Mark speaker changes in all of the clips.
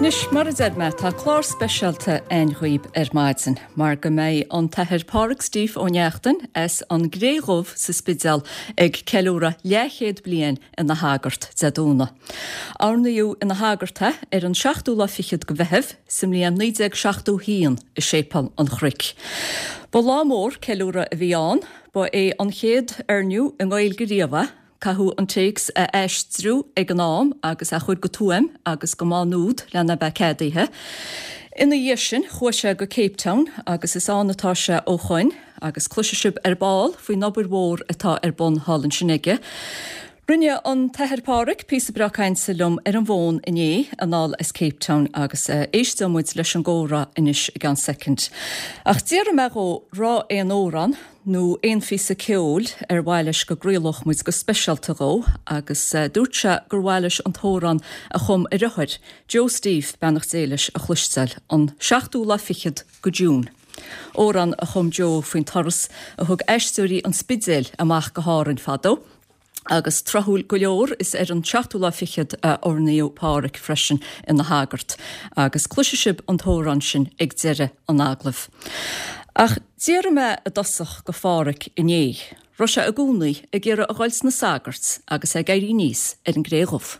Speaker 1: Nis mar me tá chlár speisialta einhuib maidsin, mar go méid an tathir Pádraig Steve O'Neachtain as an gréghomh sa spidal ag ceúra leichéad blian in na Hagart Zadúna. Arnaíú in na Hagarta an 16 fichiad go bheitheh sim líon 19 híon I sépal an chric. Ba lámór ceúra a bhíán, ba é an chéad arniu in gáil goríomha, Cahu an takes a eistrú ag an nám agus a chud go tuaim agus go mánúd lena becédaithe. Ina dhéisin chuise go Cape Town agus is ánatá se ó chuin agus cluisisib ball faoi nobar mór atá bon Hallan sinige. Rinne an tathir Pádraig pí brachain silum an bhón iné anál is Cape Town agus éistamúid leis an góra inis gan second. Ach díar me go rá éon óran nó éon fi sa ceol bhailes go gréalach muid go speisialta go agus dúirte gur bhailes an tóran a chum I ruthir. Joe Steve benach déiles a chluisteil an 16 fichiad go Jún. Óran a chum Joe faoin toras a thug eistúirí an spidéil amach go hárin fadó. Agus trahúil go leor is an 16 fichiad ornaíú Pádraig freisin in na Hagart, agus cluisisib an tóran sin ag deire an aglah. Ach díar me a dosach go Pádraig iné, ro se a gúnaí a ggéire a gáils na Sagart agus a gairí níos an gréghomh.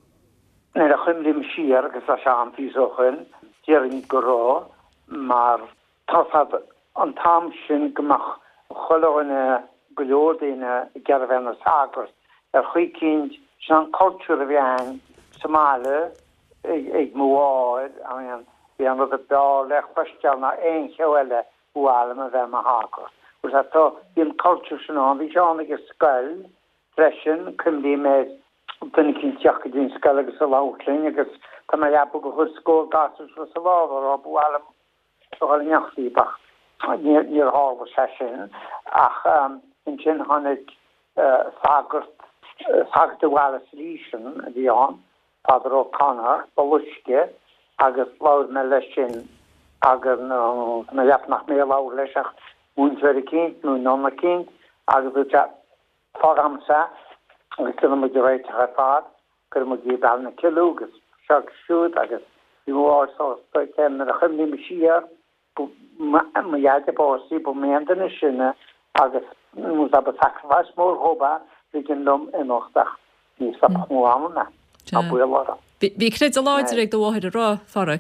Speaker 2: Né a chumlim siar agus a sean físochen, díarin go rá, mar tasad an tam sin gomach choláine go leor daine gearabh na Sagart. Chuikind sean cultúr a bhían Somália ag múáid a bhí an rud a dá le chhuisteal na éon cheile bhuailm a bheith a Hagart. Gus atá bhíon cultúr sin an bhí seán agus scoil freisin cumdí méid duna cinn teach dín scoil agus a láutlainn agus tá mar leabú go chud scóil gasús ru sa lábhar a bhuailm soáil neachtaí bach níor hábha sé sin ach in sin tháinig Sagart Sagta Wallace Leeson a bhí an, Father O'Connor, Balushke, agus laud me leis sin agus na leapnach mé laud leisach únsver kind, nú nonna kind, agus úte fágamsa, agus dyna mu réit a fad, gur mu gyd al na kilú, agus seag siúd, agus i mháir so stoitem na chymni mi siar, ma iad e bósi, bu meandana sinna, agus mu ab a sacrifice mór hoba, Bhín lom in ochtach ní sapach múamna a buillara.
Speaker 1: Bhí cred a láidir ag do bháid a rá Pádraig?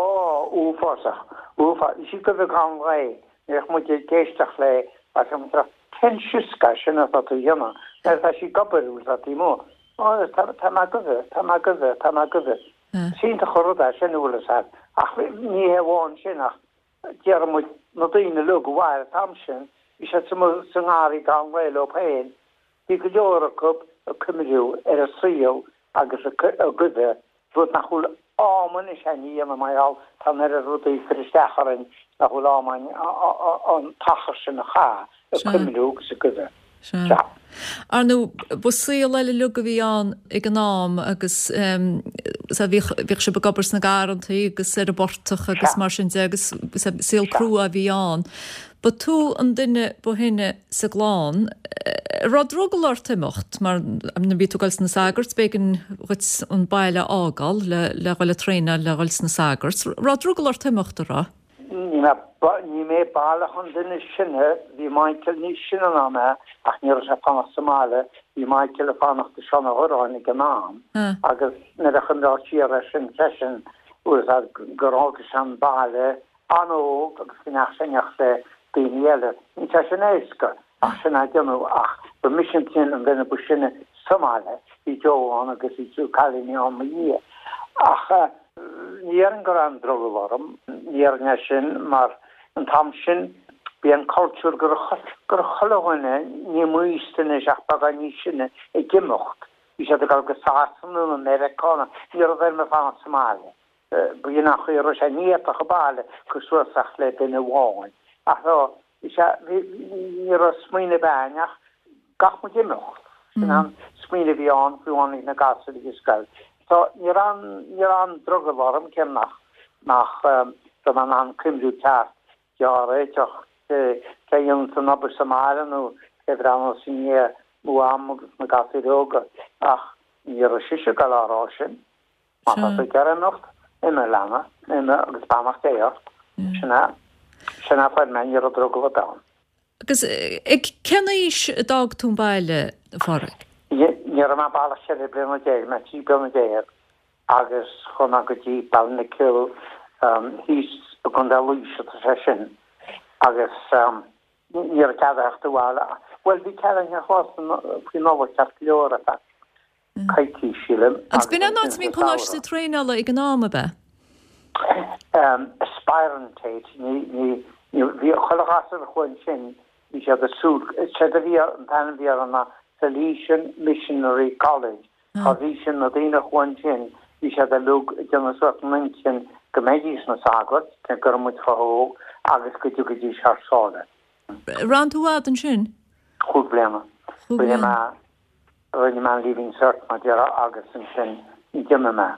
Speaker 2: Úfásach. Sí go bh gan ré, nech mu géisteach le a sem tra ten siúsca sinna a tú dhéna. A sí gobarús a tí mó. Tá go. Sínta chorda sin úlas hat. Ach ní heháin sinach dear mu na daine lu go bhhair tam sin, í sé san áí gan ré le péin. Bhí go leor a cup a cumiriú a sío agus a gude rud nach chuil áman is ní a maiall tan a rudaí fristecharin nach chuil ámain an tachar sin na chá a cumiriú agus a gude.
Speaker 1: Arnú, bu sí leile lu go bhí an ag an nám agus bhíh se begabars na garantaí agus a bortach agus mar sin agus síl crú a bhí an. Ba tú an duine bu hinne sa gláán, rá drogalar timocht, mar na bí tú gails na Sagart, begin chuit an baile ágal le gaile tréine le gails na Sagart. Rá drogalar timocht ará?
Speaker 2: Ní mé bailach an duine sinne, bhí Michael ní sinna ná me, ach ní se fannach Somália, bhí Michael a fannach de seanna horáinnig an nám, agus na a chun rátíar a sin fresin, ús a gorágus an baile, anóg agus finnach sinach le Bíile, ní te sin éisca, ach sin a dionú ach, bu mission sin an bhena bu sinne Somália, í Joán agus í tú chalíní an maí. Ach, níar an gur an drogalarm, níar ne sin, mar an tam sin, bí an cultúr gur cholahine, ní muistene seach baga ní sinne e gimocht. Í sé gal go sásan an Americana, níar a bheit me fan Somália. Bu í nach chuir sé níart a chabále, go suasach le bine bháin. Ach no, ní a smuoine baineach gach mu gimocht. Sin an smuoine bhí an fiúánig na gasaí i scoil. So ní an drogalarm cem nach man an cymrú teart deara teach céon san obair Somália nó cebran ó sinne múam agus na gasaí róga ach ní a siise gal árá sin. Má tá gearanocht Immer lama, immer agus bamach déach. Sinna fáid me ar a drog go da.
Speaker 1: Agus ag cennéis dag tún baile farig?
Speaker 2: Níar má bailach sé blina déir, me tí blina déir, agus chuna go dtí bailna cil hís a gon da lúis a sin, agus níar cadach do bhála. Well, bhí cean ar chlásan fí nóha ceart leor a fa. Caití sílim.
Speaker 1: Agus bin anát mín choláis sa tréála ag an náma be?
Speaker 2: Aspirantate, ní bhí cholachas a chuin sin, ní sé a súl, sé a bhí an tan bhí an na Salesian Missionary College, a bhí sin na dtíine chuin sin, ní sé a lúg dena suat mintin goméidís na saglat, ten gur muid choó, agus go dtí searsáda.
Speaker 1: Ran túád an sin?
Speaker 2: Chúd blema. Rinne man leaving cert ma dera agus an sin I dimme me.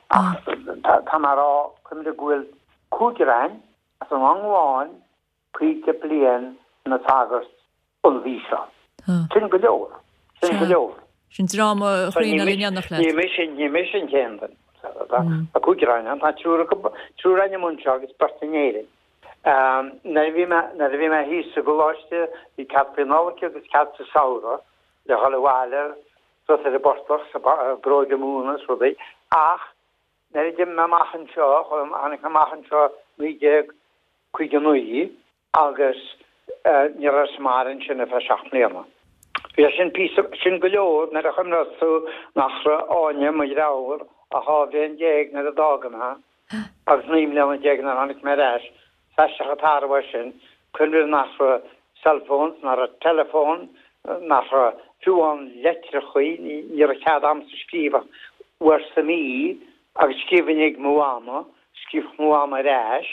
Speaker 2: Tá mar rá chum de gúil cúgerein as an angháin príte blian na tagart olví seo. Sin go leor. Sin go leor.
Speaker 1: Sin drama chrína líneannach le.
Speaker 2: Ní mission kendan. A cúgerein an tá trúraine munse agus bartanéirin. Na bhí me hí sa goláiste í capinálaice agus cap sa saura le hallháile so a bortach sa broide múnas rudaí ach na dim me machchan seo annig na machchan seo míide chuige nuí agus ní marin sin a fe seachléama. Bhí sin go leor na a chumrasú nachra áine mu ráhar a hábhéon déag na a dáganna agus níim le déag na annig me réis feiste a tarha sin chunir nachra cellfóns nar a telefón nachra fiúan letre chuí ní a cead am sa scríba war sa mí agus scríhannig múama scríb múama réis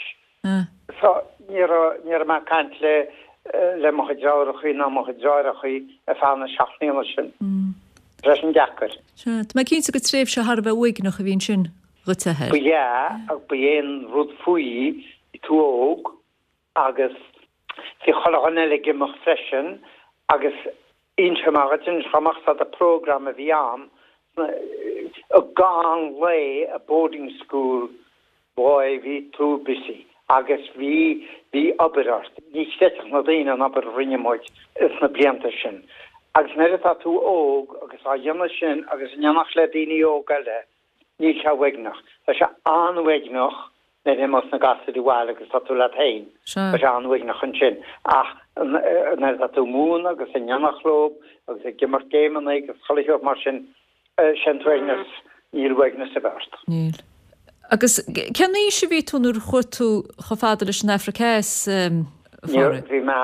Speaker 2: ní a má cant le mocha deárachaí ná mocha deárachaí a fána seachnéile sin. Res an deachar.
Speaker 1: Má cínta go tréimh se Harbh uig nach a bhín sin rutathe.
Speaker 2: Bu ag bu éon rud fuí I túóg agus fi cholachanile gimach freisin agus Intramatin chamachta a program a bhíam a gang lei a boarding school boy hí tú busy agus hí oberart. Ní steach na daine an aber rinnemoid is na blianta sin. Agus neidir tá tú óg agus a dhéanana sin agus neannach le daoine óg eile ní se bhaignach. Tá se anhaignach na mas na gasú bháil agus tá tú le tain. Tá se anhaignach an sin. Ach na tú mún agus a neannachlób agus a gimar géman agus choíoh mar sin sintuignas nílhaignas a bhirt.
Speaker 1: Níl. Agus ceanna se bhí túnúr chuirtú chofáda leis an Africais
Speaker 2: Bhí me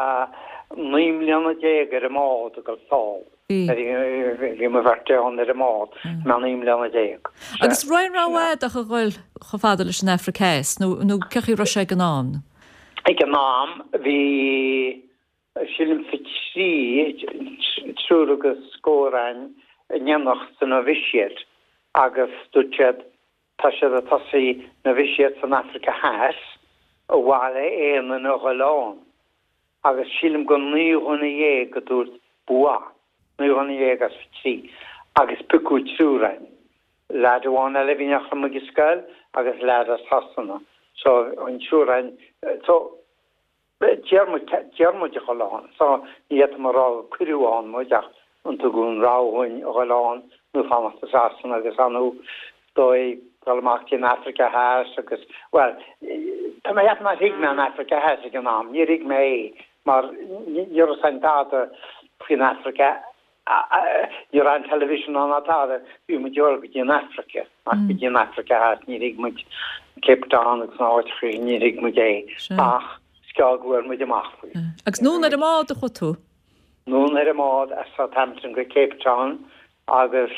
Speaker 2: 9 milliúna déag ar a mád a go fáil. Bhí me bharte an ar a mád me 9 milliúna déag.
Speaker 1: Agus roiin ráhhaid a gohfuil chofáda leis an Africais nó cechi ro sé gan ná?
Speaker 2: Ik an naam vi sílim fitrí trúgus scórain nemach san a visiet agus dútjed tá sé a tasí na visiet san Africa Has a bháile éan an Oghalán agus sílim go níhonna dhé go dúirt buá níhonna dhé as fitrí agus pucú trúrain lead bháin eile bhíneach am agus scail agus lead as hasanna so an trúrain so Germo de choláán, so níiad mar rá cuiúáin muideach an tu gún ráhain a choláán nó famasta sásan agus anú dói galach in Africa Has agus well tá mé het mar hiig me an Africa Has ag an nám, ní rig mé mar níor san dáta fin Africa níor an television an atáda bhí mu deor go in Africa mar go in Africa Has ní rig mu Cape Town agus náitrí ní rig mu é ach Gagwar mu amach.
Speaker 1: Agus nún ar a mád a chutú?
Speaker 2: Nún ar a mád a Southampton go Cape Town agus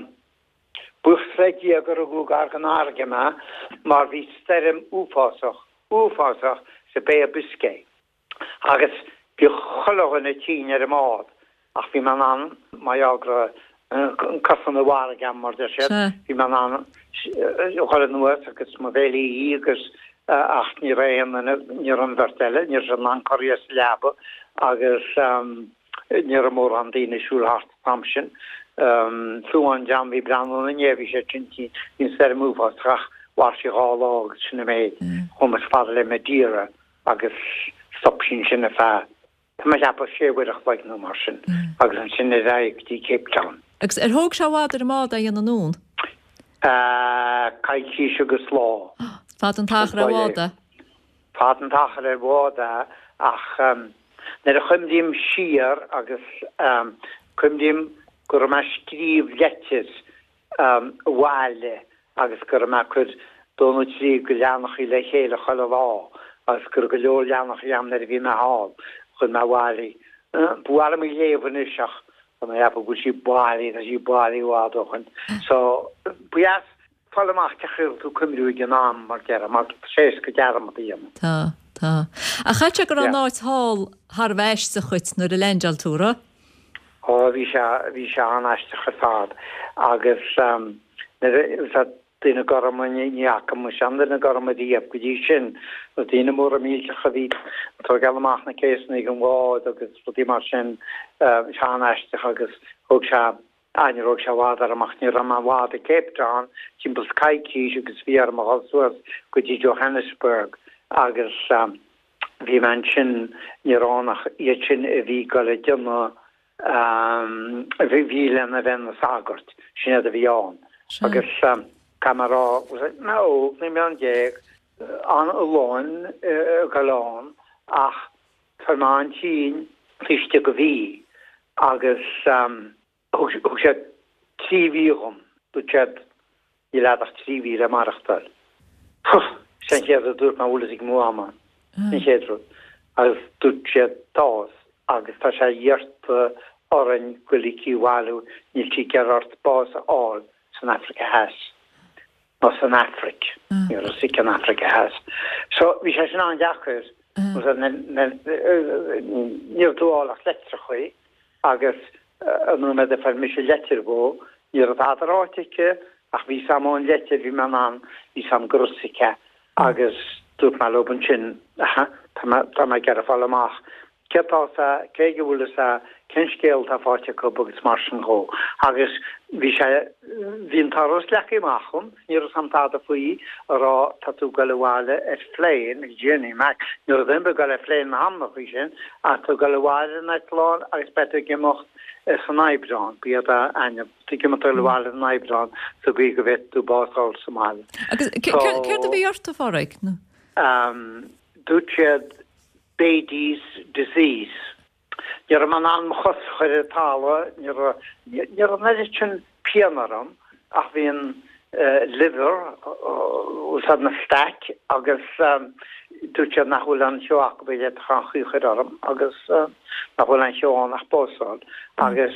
Speaker 2: buchreigi agur a gúgar gan áge me mar bhí sterrim úfásach sa Bay of Biscay. Agus bhí cholachan na tíine ar a mád ach bhí man an mai agra casan a bhhar gan mar de sé bhí man an chola nuas agus má bhélaí agus ach ní réan ní an vertelle ní an an choíos leba agus ní mór an daine siúlhart tamsin fuúan jam hí bran an éhí sé tintí hín ser múfástrach war sé gálág sinna méid chumas fa le me díre agus stop sin sinna fe. Tá me lepa séhach le nó mar sin agus an sinna raig tí Cape Town.
Speaker 1: Agus thóg seád ar mád a dhéana nún?
Speaker 2: Caiicí agus lá.
Speaker 1: Fad an tachar a bháda?
Speaker 2: Fad an tachar ar bháda ach na a chumdíim siar agus chumdíim gur me scríb letir bháile agus gur me chud dóna trí go leannach í le chéile choile lá agus gur go leor leannach am ar bhí me há chun me bhálaí. Bhla mé léhan iseach an heb go sí báí a sí báí bhádochan. So buas fallach techuil tú cumú gan ná mar de mar sé go dearm a dhéana.
Speaker 1: Tá. A chaite gur an áit hall th bheist sa chuit nuair a lengeal túra?
Speaker 2: Bhí se aneiste chaád agus duine gomaíach mu seanar na gomadíab go dtí sin a dtíine mór a míle chaví tá galach na céisna an bhád agus rutí mar sin seaneiste agus thug se einróg se bhád amach ní ra bhád a Cape Town tím bus caiicí agus bhí ar másuas go dtí Johannesburg agus bhí man sin níránach iad sin a bhí go le duna bhí lena bheitna sagart sin a bhí an agus Camerá nó ní mé an déag an láin goláin ach farmáin sin fiiste go bhí agus thug sé tríhíom dú tead i leadach tríhí a marachtal. Sen chéad a dúr má bhlas ag muama ní chéadrú agus dú sé tás agus tá sé dhearta orann golikíháú níl tí geart bás áil san Africa has. No san Afric, sick an Africa has. So vi sé sin an dachar níl dúálach letre chuí agus nu me de fer mis letter bó ní a aráitiike ach ví samán letter vi man an ví sam grosike agus dút me loben sin tá me ger a fall amach. Ketá céige bhúla sa censcéal tá fáte go bugus mar an hó. Agus bhí sé hín tarras lecha machchum, ní samtáda faoí ará tatú gohile ar phléin déanaine me nuair dhimbe go le phléin na hamnach í sin a tú gohile neitláin agus bete gimocht san Naibbrán, bí aine tuigimetar leháile an Naibbrán so bí go bheith tú básáil Somália.
Speaker 1: Agus céir a bhí orta fáraigh?
Speaker 2: Dúirt siad Beatty's disease. Níor man an chos chuir tála níor an neidir sin pianaram ach bhíon liver ús na stack agus dúte nachhfuil an seoach go bhéidir chuí chuir orm agus nachhfuil an seoán nach bósáil agus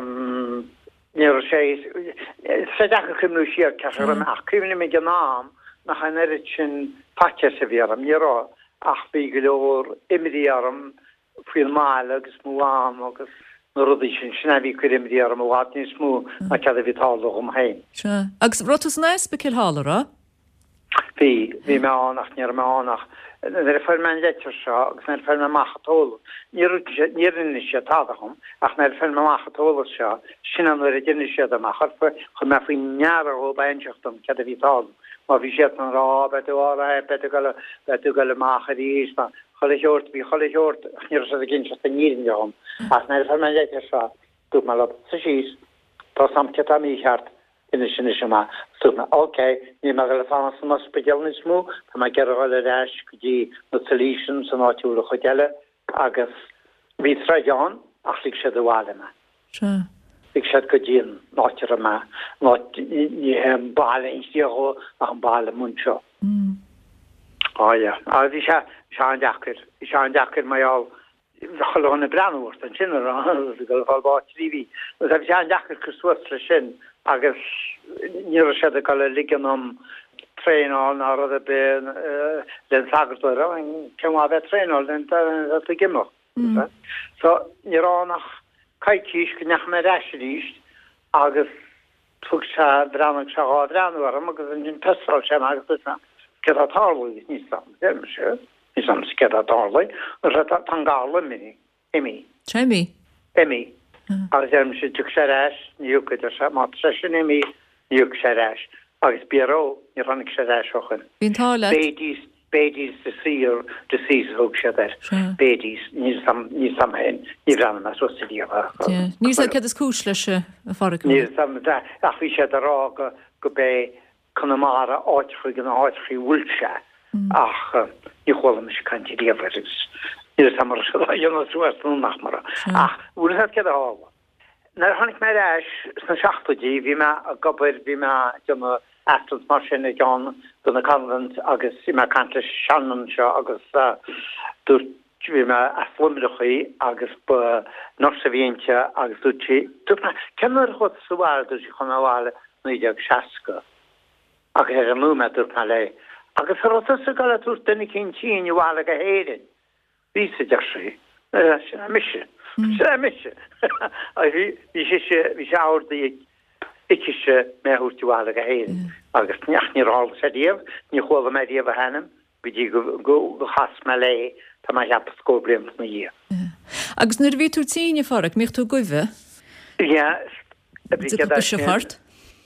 Speaker 2: níor sé decha cumnú siar cearm ach cumna mé gan nám nach an neidir sin pace sa bhéarm nírá ach bhí go leor imidí arm fuil máile agus múám agus nó rudí sin sinna bhí chuir imidí arm bhhat ní smú a cead a bhí tála gom hain.
Speaker 1: Agus rotas nes be cil hála?
Speaker 2: Bhí me annach níar me annach er fer men letter seo agus er fer me machatól. Nírinne sé tádachom ach er fer me machatól seo sin an er dinne sé amachar chu me fao neara ó beinseachtam ce a bhí tá. Ma bhí sé an rá betu go le machar ríéis na choleort bí choleort ní a ginn se nírin jom ach er fer men letter seo dú me op sa síís tá sam ce a míart. In sin ma suna ní me le fan san spegelnis mú Tá me ge le reis go dí na solution san áúla choile agus ví Ján ach lig sé doháile me. Lig sé go dín náir me ná bailile instíó ach an bailile munseo. A bhí se an dechar maiall chona breúirt an sin go fábá tríví, a bhí se an dechar cosú le sin. Agus ní sé go le liganom tréáil ná rud a be den sagartóra an ceá bheith tréáil den gimocht. So níránach caiitíis go neach me reisiríist agus tug se brannach se á breanúarm agus an peráil sem agus ce atálaí ní sam se ní sam ce atálaí tan gála mí imi.
Speaker 1: Trémi?
Speaker 2: Imi. Agus sé tu sé reis níúcha se má sin imi níúg sé reis agus bíró ní rannig sé éisiochen.
Speaker 1: Bhín tála.
Speaker 2: Bédís de sír de síhog sé bédís ní sam hen ní ran as sodíha.
Speaker 1: Ní ce is cúsle se a far.
Speaker 2: Ní ach hí sé ará go bé Connemara áitchu gan áitchi bhúlse ach ní chola me se cantíléver ní sam jonne soú nachmara. Ach bú het ke hála. Nar hannig me éis san 16dí hí me a gobar hí me jonne Astons mar sin a John donna convent agus si me cantle Shannon seo agus dúr vi me a slummechaí agus ba Norsavíintse agus dútí. Dúna cemar chud saháil dú si chunáháile nuideag seaca agus ar an múme dúrna lei. Agus rota sa gal túr denna cin tíín bhála a héirin. Ví sa deí mise. Se mise. Bhí sé ádaí ikise méútúála a héin agus neach ní ráil sé díomh ní chola mé díomh a hennim bidí go chas me lei tá mai heap scóbliim na dhé.
Speaker 1: Agus nuair ví tú tíine farach mícht tú goibh?
Speaker 2: Ja
Speaker 1: se fart?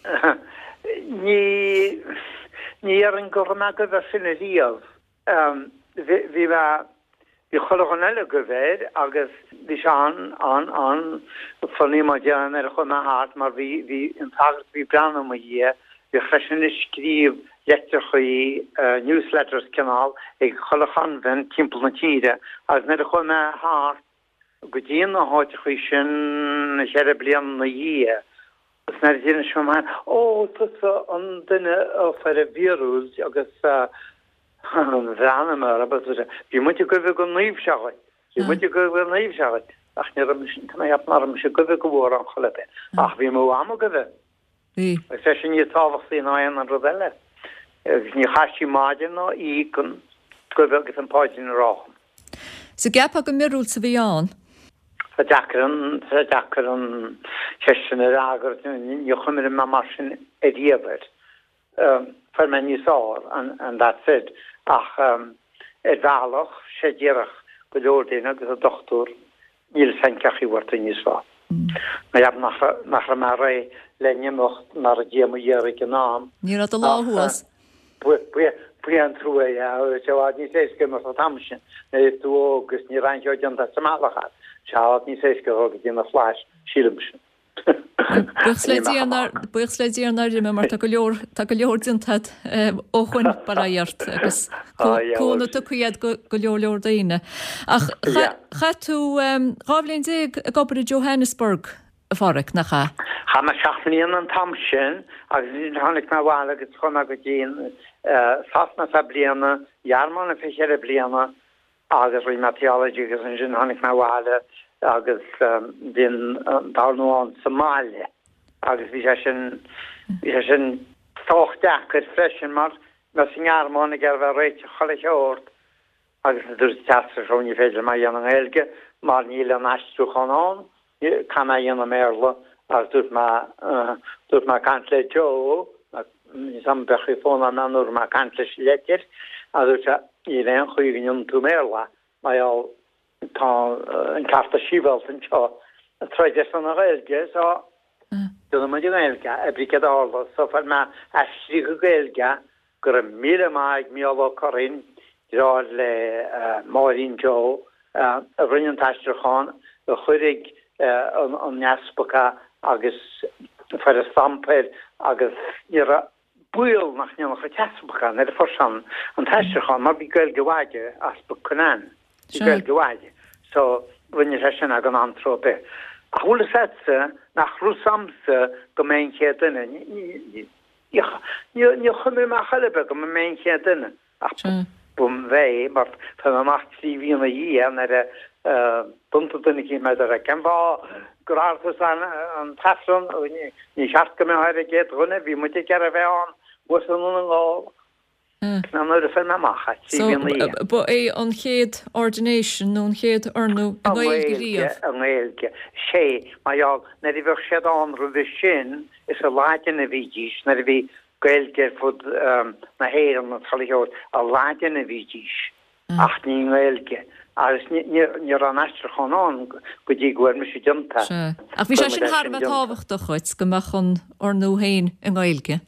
Speaker 2: Ní ar an go me go bheith sinna díomh. Bhí Bhí chola an eile go bhéir agus bhí se an fanní má dean ar chu hart mar bhí an tagart bhí breanna mo dhé bhí freisin scríb letarchaí newsletters canál ag cholachan bhain timp na tíre agus na chu hart go dtíon na háte chuí sin na chead blian na dhé gus na dtíine se man tusa an duine fer a vírus agus Ranamar a bhí mu go bh go naomh seáid. Bhí mu go bhfuil naomh seáid ach ne mar se go bh go bhór an cholepe. Ach bhí mó am go bheith. sé sin ní táhachtí náan an rodile. Ní chaisí máidir ná í gon go bhfuil go an páidin rácham.
Speaker 1: Sa gap a go mirúil sa bhíán?
Speaker 2: Sa dachar an cean ar agur ní chumir me mar sin a díobhar. For men you saw and that's it. Ach bhealach sé ddíireach go leordéine agus a dochtúr níl sanceachí bhharta níos fá. Na jab nach mar ré lenne mocht mar a déama dhéara go nám.
Speaker 1: Ní a láhuas?
Speaker 2: Bu an trúa seád ní séisce mar tamsin na tú agus ní reinseid an a samálachad. Seád ní séisce go dtíana fláis sílimsin.
Speaker 1: Buchs le díarnar mar go leordintad ó chuin baráart agus cóna tú chuiad go leor daine. Ach cha tú ráblíonn dig a gobar i Johannesburg a farach nach cha?
Speaker 2: Cha me seachlíon an tam sin agus tháinig me bháil agus chuna go dtíon sasna sa bliana, jararmánna féisiar a bliana agus ri meteorology agus an sin tháinig me bháile agus din dáán Somália agus bhí sin tácht dechar freisin mar me sin jararmánna gar bheith réite chola teort agus dúir teastarróní féidir mai dhéana an éilge mar níl an eistú chanáin canna dhéana méla agus dúirt má cantle Joe sam bechi fóna menúr má cantle letir a dúirt í réon chuí gnion tú méla mai all tá an carta síbalt an seo a troide san a réilge so duna mu réilge a bricad ála so fer me eistrí go réilge gur míle maig míá chorin rá le Maureen Joe a rinne taiisteán a churig an neaspacha agus fer a stamper agus buil nach neach a teaspacha na a forsan an taiisteán mar bí goil gohaide as bu cunan goil gohaide so rinne sin a an antrope. A hole setse nach Rusamse go mein dinne ní chumir me chalebe go mein dinne bum vei mar fe macht si vi a hi an bunta dunne ki me a kemba gratus an tason ní charke me ha get runne vi moet ik er ve an was an
Speaker 1: But an chéad ordination nó an chéad ornú an
Speaker 2: éilge sé mai na bheh sé an ru bhí sin is a láitin a bhídís na bhí gailge fud na héir an chaíir a láitin a bhídís ach ní éilge agus ní an eistre chaán go dtí gohfuir me sé dumta.
Speaker 1: Ach bhí sé sin thar táhacht a chuid go meach an ornú héin an éilge.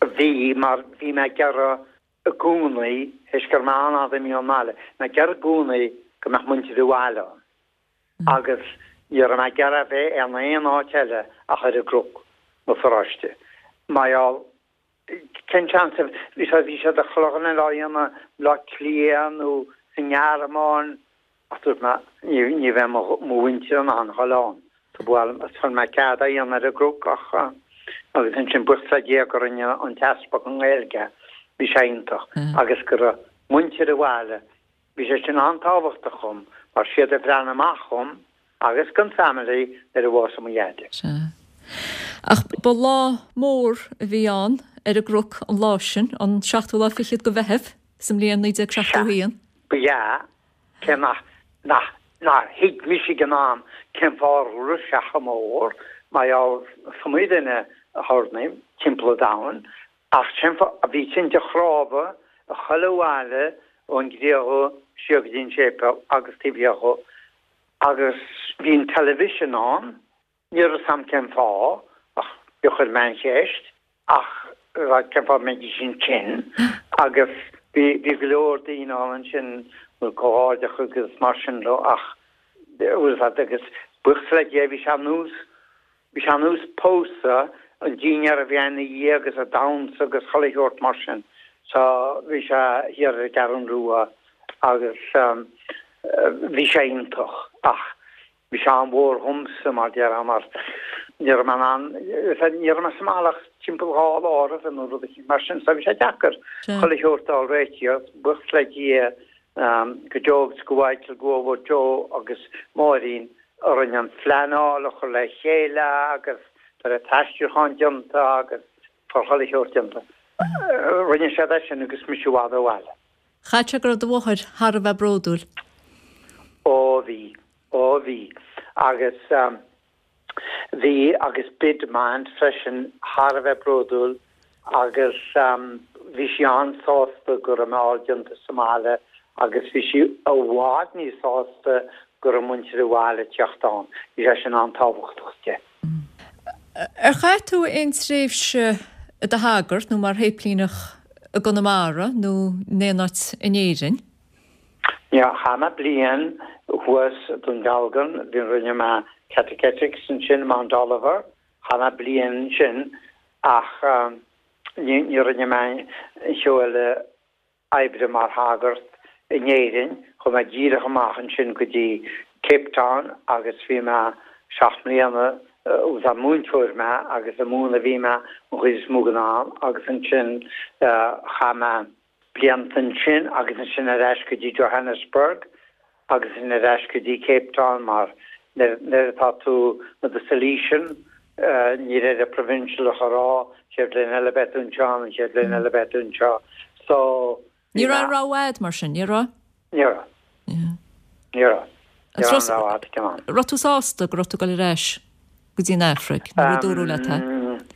Speaker 2: bhí mar bhí me gar a gúnaí heis gur mána a mí mála na gar gúnaí go meach muinte bháile agus ar me gar a bheith ar na éon áteile a chuir a grúg mo forráiste maiall ken chance vi sé a chlogan lána lá líanú sinjaarán ní bheit mo winter an halán fan me cad a an a grúg acha agus hin sin busa dé go an tespa an éilge hí séintach agus gur muintir a bhile hí sé sin antáhachtta chum mar siad a brenn amach chum agus gan family a bhá am héide.
Speaker 1: Ach ba lá mór a bhí an ar a grúg an lásin an 16 fichiad go bheitheh sem líon 19
Speaker 2: ja ken na hiig Michigan am ken far Russia mór mai al familiene a hardneim timpel down ach chemfa a vi sin de chrábe a challoáile on grého siogdín sépa agus tibiaho agus vín television an ni sam ken fá ach jochel men sécht ach ken fá me sin ken agus vi glóordín an sin goáide chugus mar sin lo ach agus buchsle vi se nús pósa an díar a bhéna dhégus a dams agus choirt mar sin so vi se hir a garan ruúa agus vi sé intoch ach vi se an mór humse mar de mar man semach timpelá á an ru mar sin sa vi sé dekar choirt á réitio buchsle go jogs gohaid go Jo agus Maureen ar an flanála chu le chéile agus tar a taiistúchan dianta agus forchalig dianta. Rinne sé sin agus misisiúá bhile.
Speaker 1: Chaite gur do bhhaid Har a bheith bródúil?
Speaker 2: Hí agus hí agus bidman freisin Har a bheith bródúil agus hí sé ansásta gur a máil dianta Somália agus vi si a bhád ní sásta gur muintir bháile teachtáin hí sé sin antáhachtachte.
Speaker 1: Cha tú ein tréfse a hagart nó mar héplínach a gonamara nó nénat inéirin?
Speaker 2: Ja chana blian huas dún galgan bhín rinne me catechetics sin Mount Oliver chana blian sin ach ní rinne me seoile aibre mar hagart inéirin chum a díire goachchan sin go dtí Cape Town agus bhí me 16 mbliana ús a múntóir me agus a múna bhí me chuis múgan agus an sin chama bliantan sin agus an sin a reis go dtí Johannesburg agus in a reis go dtí Cape Town mar netá tú na de Salesian ní réad a provincial a chorá sé linn eile betúnseo sé linn eile betúnseo so
Speaker 1: Ní ra ráháid mar sin, ní ra?
Speaker 2: Ní ra.
Speaker 1: Rotú sásta go rotú gal réis go dtí Afric, na dúrú le ta?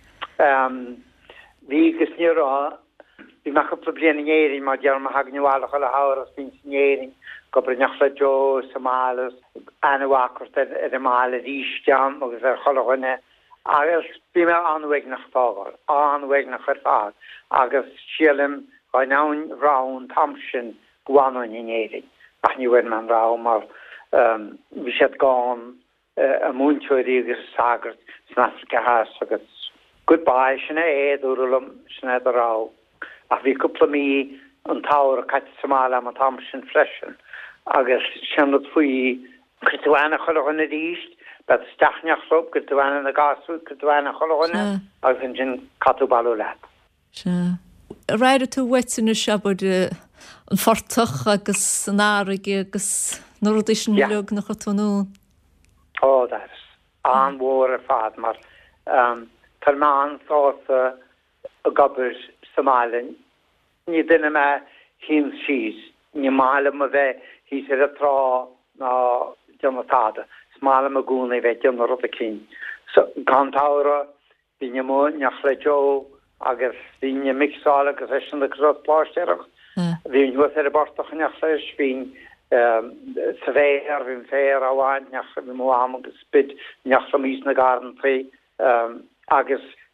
Speaker 2: Bhí gus ní ra, bhí mecha problém éirin mar dear ma hagniuála le háras bhín snéirin go breneach le Jo Somalis anhhachart a mála ríisteam agus ar cholaghanne agus bhí me anhaig nach fágáil, anhaig nach chuir fág agus sílim Ba naun raun tamsin guanon in éing ach ni wen man ra mar vi sé gan a múntuí agus sagart snaske has agus goodbye sinna éúlum sinna rá a vi couplele mí an táir a cat Somália a tamsin freschen agus sinnne fuii gotuine chohanna ríist bet stachneachlop gotuine na gasú gotuine chohanne agus an sin catúbalú le.
Speaker 1: Réire tú weitsinna sebud an fortach agus an áige agus nódíisisin leog nach túú?
Speaker 2: Ó das an mhór a fad mar tar má ansása a gabir Somálin ní duine me hín síos ní mála a bheith hí sé a trá ná deamatáda smála a gúna bheith deanna rud a cín so gantára bhí mó neach le Jo agus híine mixála agus éisian le pláisteach hín hu ar a bartachneach leis hín sa bhéir hín féir áháin neach mó agus spid neach sa mís na garan fé agus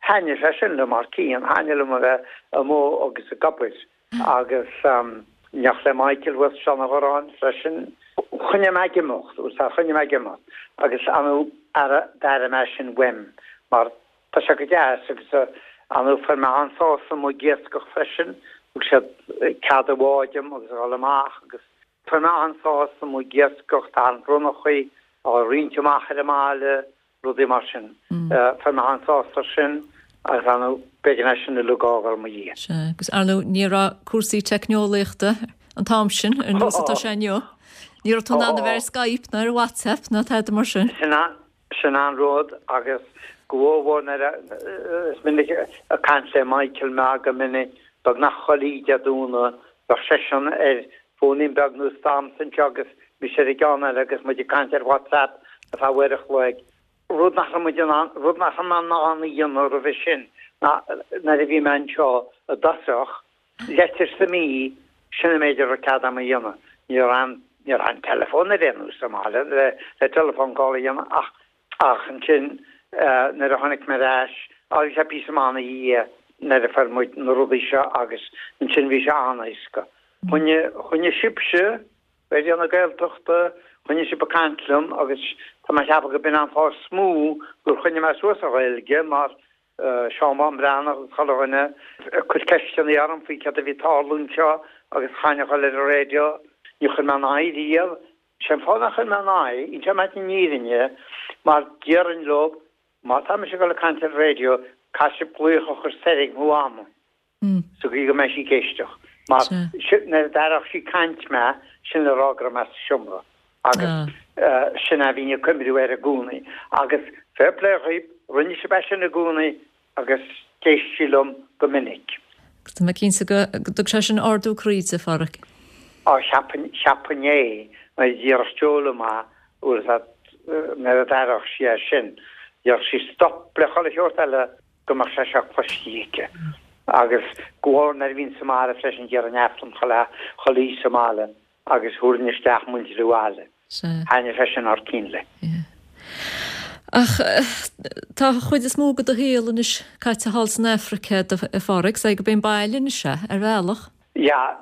Speaker 2: Hanne sin le mar cían hanne le mar a mó agus a gapis agus neach le Michael was sean arán fresin chunne me gemocht ús a chunne me gemocht agus anú ara dar me sin wem mar tá se go deas agus anú fer me ansá mo géas go fresin ú se cad aháidem agus allach agus fer me ansá mo géas gocht an brunna chuí a riintach a mále rudi mar sin fer me ansá sin agus anú begin sin le lugágar mo dhé.
Speaker 1: Agus anú ní a cuasaí techneolaíochta an tam sin ar nótá séneo. Ní tú an bhar Skype na ar WhatsApp na the mar sin.
Speaker 2: Sin an ród agus gohhar minnig a can sé Michael me go minnig bag nach cholí deúna bar sesin fónin beg nó stam san agus mi sé gan agus mu can ar WhatsApp a tá weirich leig. Rud nach man ná dhéan a bheit sin na a bhí man seo a dasach letir sa mí sinna méidir a cad am a dhéanana níor an telefón a déanú samáile le telefón gála dhéanana ach an sin na a tháinig me ráis agus a pí samána í na a fermuid na rudí seo agus an sin bhí se anna isca. Chunne sibse bheit anna gailtochta chunne si bekantlum agus tá me heb go bin an fá smú gur chunne me so a réilge mar seán brenn agus choine chu cean arm fao ce a bhí tálúnseo agus chaine cho le a radio ní chun me naíal sem fánach chun me ná í te me nírinne mar dearan lob má tá me se go le cantar radio cai se pluoch chur serig mhuama so go go me sí géisteach mar na darach sí cant me sin le rágra me siomra agus sin a bhíine cumú ar a gúnaí agus fairléirib rinne se be sin a gúnaí agus céistílumm go minic.
Speaker 1: Tá me cín go se sin ardúríd a farach.
Speaker 2: Á Chapané na ddíarsteola má úr na a darach si sin. Dhear si stop le chola teort eile go mar se seach fastíike. agus gohar na vín Somála fresin ger an eflan cholí Somála agus húrnisteach muúáile. Haine fresin ar cínle.
Speaker 1: Ach tá chuid is mógad a héalan is caiite hals in Africa a farrig sé go ben bailin se ar bhealach?
Speaker 2: Ja,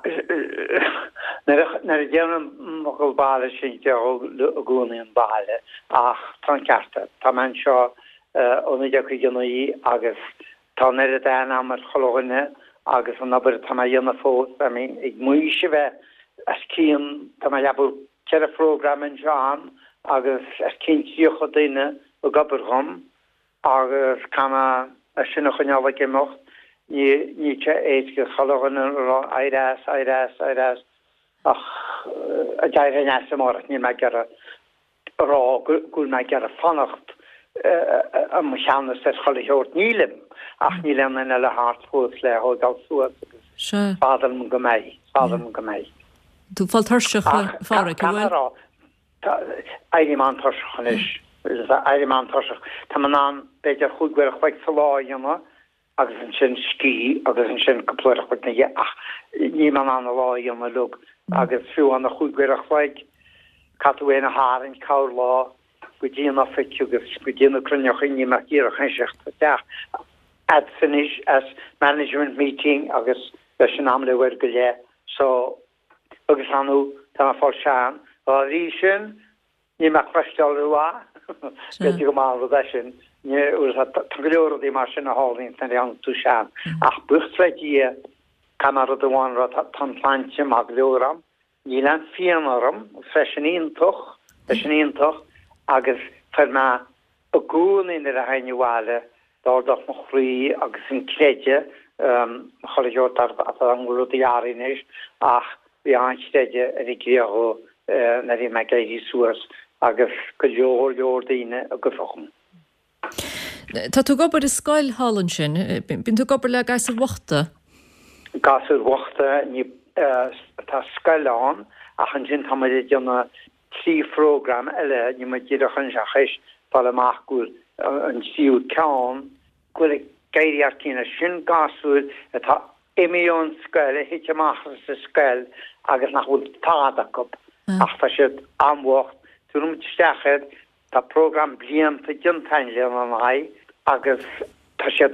Speaker 2: na a déanam mogul baile sin a gúnaí an baile ach tá cearta. Tá man seo ónide chu ganaí agus tá na a déana mar cholóine agus an nabar tá dhéanana fós ag muí se bheith as cían tá lebú ce a program an Jean agus as cintíocha daine o gabarhom agus kama a sinna chuneala gemocht ní te éige chalagan airas ach a deir an semach ní me gar rá gúil me gar a fannacht a mechanna sé choleort nílim ach nílim in le hartfós le ho gal sú fadal mu go méi
Speaker 1: Tú fal thuseach fára
Speaker 2: Eigeman thuchan is Eigeman thuach Tá man an beidir chuúgwer chuig saláionna agus an sin cí agus an sin goléir chuig na ach ní man an láionna lug agus fiú an chuúgwer chuig catúéna hárin cá lá go ddíana fiúgus go ddíana crunneoch ní mar díar a chuisecht deach at finish as management meeting agus leis an amle wer go lé so agus anú tá fá sean á rí sin ní me chreistal ruá go má sin goor die mar sin a hálín ten an tú sean ach buchtredí kamar a doháin tan plantje mag leram ní le fianarm fresiníntoch agus fer me a gún in a hainháile dádoch mo chrí agus sin créide choleort an goúdiaris ach vi aansteide a rigéo na vi me geí soas agus go leordíine a gofochen.
Speaker 1: Tá tú gobar is Scoil Hallan sin, bin tú gobar le gas wachta?
Speaker 2: Gas wachta ní tá Scoilán ach an sin tam donna trí program eile ní ma ddíach an seis fall amachúil an siú ceán goil gaiidir cína sin gasúil atá éon Scoil hit amach sa Scoil agus nachhfuil tádach ach tá siad amhacht túm steched tá program blian te gintain le an hai agus tá sé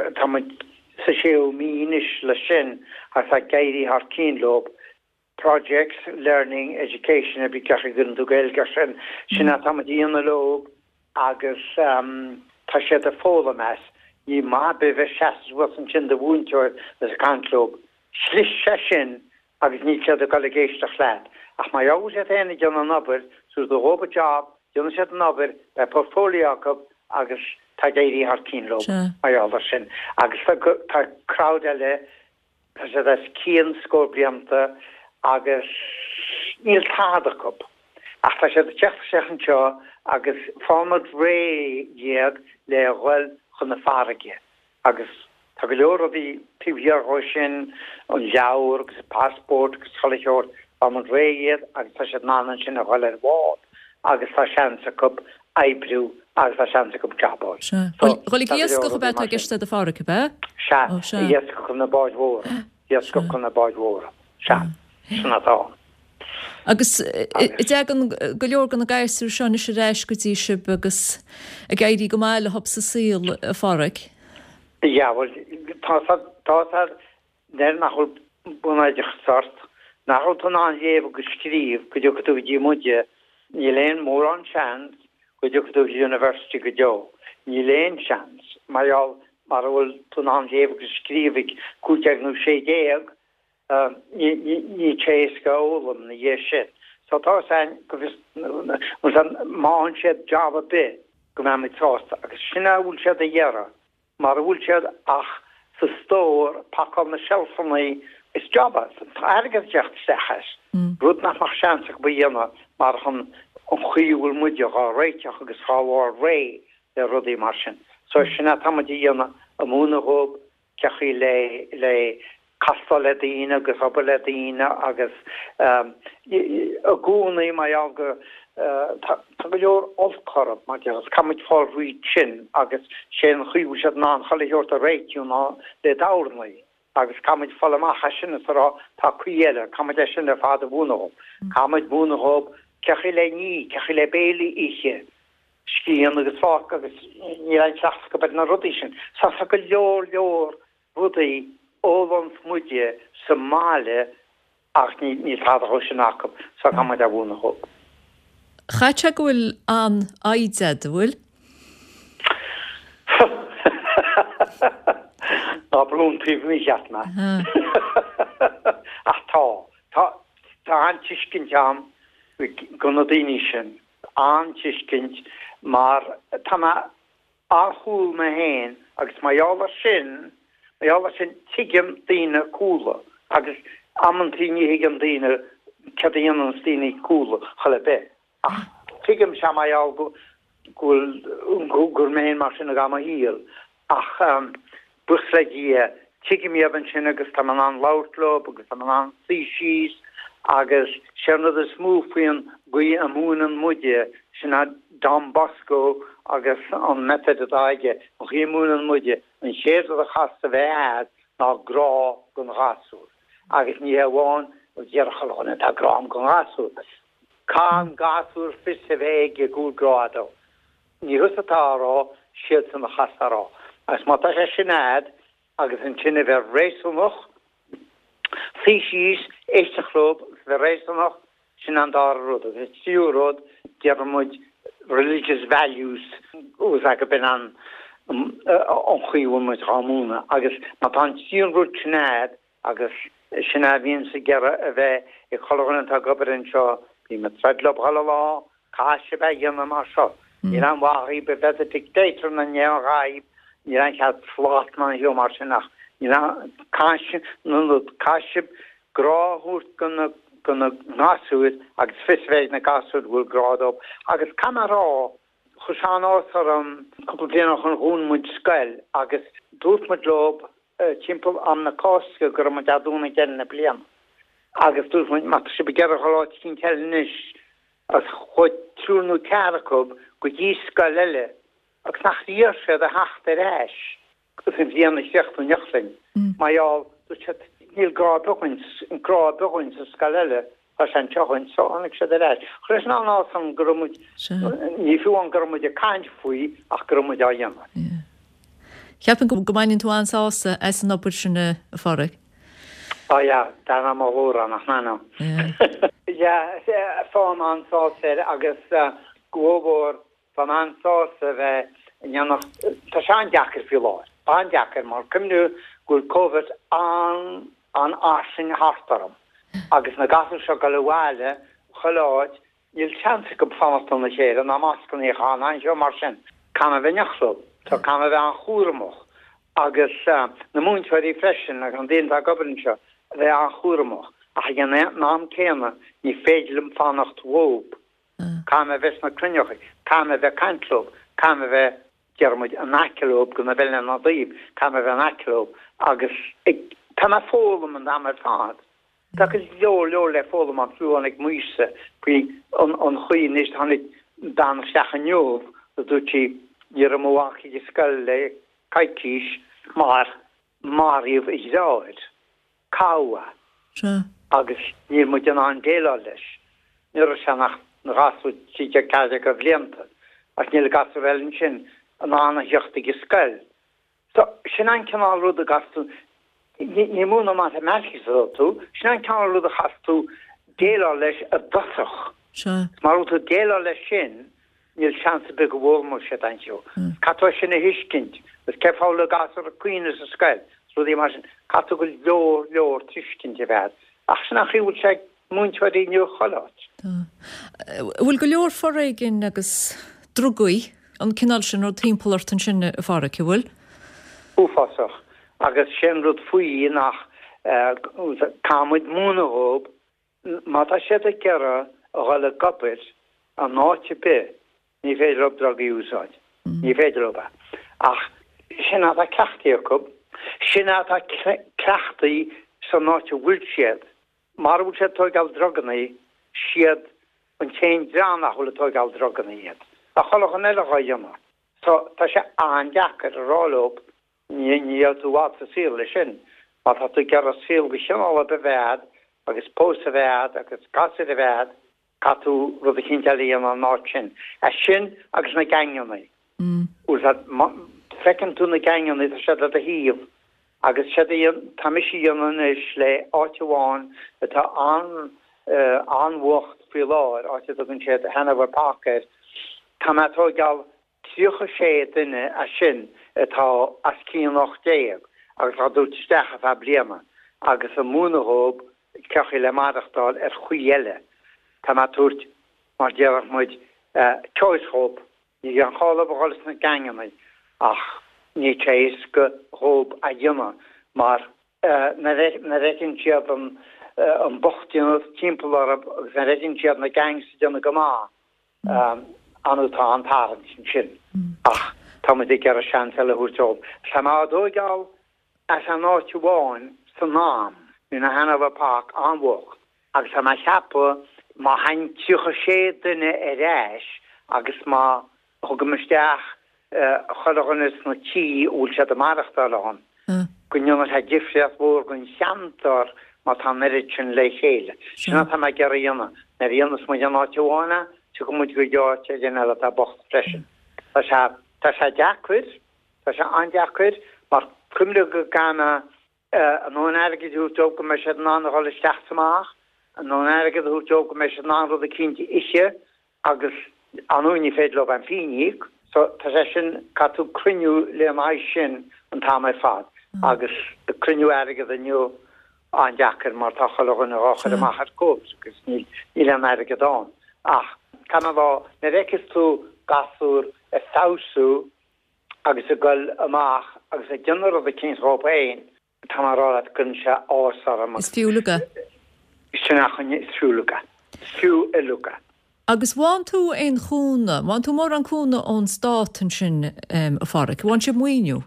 Speaker 2: sa séú míis le sin ar sa gaiirí har cínlob projects, learning, education a bí cecha gunn do gailge sinna tamadíanana lob agus tá sé a fóla meas ní má be bheith seasan sin de bhúnteir as a cantlób. Slis se sin agus ní sé a galgéisteach leat. Ach mai jou sé énig an an naber, soos de hobe job, Jonne sé an naber bei portfolio agus tá géirí har cínlob mai alder sin. Agus tá crowd eile tá sé as cían scóblianta agus níl tádach op. Ach tá sé de teach sechan seo agus fámad ré géag le ghfuil chun na farige. Agus tá go leor a bhí tíhíar sin an leabhar agus passport agus choleisiúir fámad ré géad agus tá sé nánan sin a ghfuil ar bhád agus tá seansa cup ebrú agus tá seansa cup jobáid.
Speaker 1: Cholig iasco go bet a giste de farige be?
Speaker 2: Se, iasco chun na báid mhór. Iasco chun na báid mhór. Se, sinna tá.
Speaker 1: Agus an go leor gan na gaiir seán is réis gotí sib agus a gaiirí go máile hop sa síl a farig.
Speaker 2: Ja, well, tá nachhol bunaideach sort. Nachhol tún an éh go scríb go dú dí muide ní léon mór an chans go dú university go jo. Ní léon chans. Maiall mar bhfuil tún an éh go scríbig cúteag nó sé déag ní chéisca ólam na dhé sin. So tá sein go má an siad job a bit go me mi tásta agus sinna bhúil siad a dhéara. Mar bhúil siad ach sa stór pakal na shelfannaí is jobba. Tá airgad decht sechas. Rúd nach mar seansach ba dhéana mar an chuúil muideach á réiteach agus cháhhar ré le rudí mar sin. So sinna tamadí dhéana a múna hób cechaí le castal le daine agus ab le daine agus a gúnaí mai aga tá go leor olchorab mar agus camid fáil rí sin agus sé an chuú se ná chalaíort a réitiú ná le dánaí agus camid fall amach sinna sará tá cuiile camid sin le fád a búnaób. Camid búnaób cechi le ní cechi le béli ihe scían agus fá agus ní ein seach go bed na rudí sin. Sa go leor rudaí ólan muide Somália ach ní tádaá sin achab sa camid a búnaób.
Speaker 1: Chaite gohfuil an aide bhfuil?
Speaker 2: Ná blún tíh mí seatna. Ach tá an tiiscint am gona daoine sin, an tiiscint mar tá áthúil me héin agus maiála sin tuigim daoine cúla agus ammantíine hiigim daoine cedaíann daoine cúla chala be. Ach, tuigim se maiáil gur méin mar sin a gama híal. Ach, buslegí tuigim eban sin agus tá an láutlob agus tá an sísís agus sennad a smúfion gui a múnan muide sinna Don Bosco agus an method aige och hí múnan muide an séad a chasta bhead ná grá gon gasú. Agus ní bháin ó dhearchalóna a grám gon gasú. Cá gasúr fise bhéige gúl grádó. Ní husatárá siad san a chastará. As má tá sé sinad agus an sinna bheith rééisúnach, físís éisteachlób bheith rééisúnach sin an dá rud. Agus tíúród dearmúid religious values ús a go ben an chuíú muid rámúna. Agus má tá tíúrúd sinad agus sinna bhíon sa gera a bheith i cholann tá gobar an seo bí me tredlob halá cáise bheith dhéanam mar seo. Ní an bhaí be bheith a dictator na neáib ní an chead flát man hiú mar sinach. Ní an cáisib gráthút gona gasúid agus fisvéid na gasúid bhfuil grádób. Agus camerará chusáán ásar an cúpla an hún muid scail agus dúirt muid lob timppel am na cósca gur mu deadúna gen na blian. Agus dúirt muid mat si be gearach láit cin cenis as chuid trúnú cearacób go dí scail eile agus nach díir sé a hacht a réis gus an bhíanana seachtú neachling. Maiall níl grádochaint sa scail eile a san techaint so annig sé a réis. Chris ná an gromúid ní fiú an gromúid a caiint faoi ach gromúid a dhéanana.
Speaker 1: Cheapan go gomainin tú ansása as an opir sinna a fára.
Speaker 2: Ja, daar am hóra nach na. Ja, fá ansáir agus gobor fan ansása bheith tá sean deachar fi láir. Bán deachar mar cumnú gur COVID an ásin hartarm. Agus na gasar seo go leháile choláid níl chance go fanastal na chéad an amáscan í chána an seo mar sin. Cam bheith neachslo, tá cam bheith an chúramach. Agus na múnthaí freisin ag an déon a gobann seo bheith an chúramach. A gan nám céna ní féidirlim fannacht wób. Cam bheith na crunneocha, cam bheith cantlób, cam bheith Germid an aclób go na bheile na daoib, cam bheith an aclób, agus tá na fólam an amar fad. Tá go leor le fólam an flú annig muise, pí an chuí níos hannig dan seach an neomh, a dútí ar a móhachi i scail le caicís mar maríomh i ráid, cáwa, agus níl mu an déla leis. Níor se nach na gasú títe caide go bblianta, ach níl gasú elin sin, an ána heochtaigh scail. So, sin an ceanál rud a gasú, ní múna mathematics tú, sin an ceanál rud a chasú déla leis a dosach. Mar út a déla leis sin, níl seansa be go bhórmór sé an seo. Catá sin a hiiscint, gus ceála gasar a cuinas a scail. So dí mar sin, catá go leor tuiscint a bhead. Ach sin a chiúil sé múnthaí nniu choláit.
Speaker 1: Bhfuil go leor forréigin agus drugaí, an cinál sin ó tímpolart an sin a fára bhfuil?
Speaker 2: Úfasach. Agus sin rud faoí nach cámuid múnahób, má tá sé a ceara a gáile gopir an náte be, ní féidir op dragaí úsáid. Ní féidir op. Ach, sin á tá ceachtaíochub, sin á tá ceachtaí san náte bhfuil siad. Mar bhfuil sé tógáil droganaí, siad an chéin dránach bhfuil tógáil droganaí iad. A cholach an eile a dhéanamh. So, tá sé andeachar a rálób, ní tú bhád a síl le sin, má tá tú gar a síl go sin ála be bhead, agus pós a bhead, agus gasir a bhead, catú rud a chintealaíon an náid sin. A sin agus na gangeannaí. Ús frecin tú na gangeannaí tá sé a híomh, agus sé tá misí dionan is le áiteháin tá anhuacht fi láir, áite dogann sé a Hanover Parker, tá mátá gal tríocha sé duine a sin atá as cíanach déag, agus tá dút stecha a bliana, agus a múnahób cechi le madachtál chuiele. Tá mátúirt mar dearach muid choichób, ní an chála bhálas na gangeannaí, ach ní tééis go hób a dhéana, mar na récinn siad an bochtíanad timpplaarab, agus na récinn siad na gangs déanana go má. Anútá an táran sin. Ach, tá mu ag ar a seantal a húrtób. Sa má dóigáil as an áitiúháin san nám in na Hanover Park anhuach. Agus sa má cheappa má hain tíocha sé duine a réis agus má thugamisteach cholagannis na tí úl sé a marachtálaán. Gunneomas a gifriach bhór gon seantar má tá merid sin le chéile. Sinna tá má gar a dhéana. Na dhéanas mu an áitiúhána, tu go muid go deáte den eile a bocht freisin. Tá sé deachcuid, tá sé andeachcuid, mar cumla go gana an nónargad hútóg go me sé ná na hála steachtamach, an nónargad hútóg go me sé ná rud a cinnti isise, agus anúní féidir an finíig, so tá sé sin catú cruniú le mai sin an támai fad, agus de cruniú agad a nniu andeachar mar tá chalagan a ráchar a machar cóbs, agus níl an agad an. Ach, Cana bhá na réchas tú gasúr a sausú agus a gol amach agus a gionnar a cins rópa éin tá marrá gunn se ásar amach.
Speaker 1: Is fiúlaga?
Speaker 2: Sinachchan is fiúlaga. Fiú iluga.
Speaker 1: Agus bhain tú ein chúna, bhain tú mór an chúna ón státan sin a fáric, bhain sé muoinú?